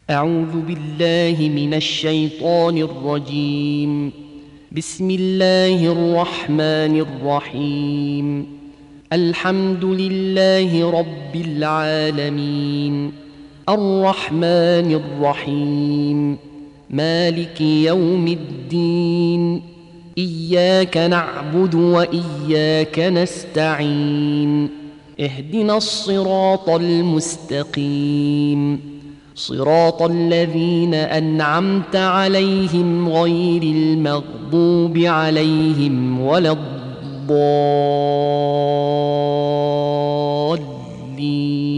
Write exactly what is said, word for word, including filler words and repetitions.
أعوذ بالله من الشيطان الرجيم. بسم الله الرحمن الرحيم. الحمد لله رب العالمين، الرحمن الرحيم، مالك يوم الدين، إياك نعبد وإياك نستعين، اهدنا الصراط المستقيم، صراط الذين أنعمت عليهم غير المغضوب عليهم ولا الضالين.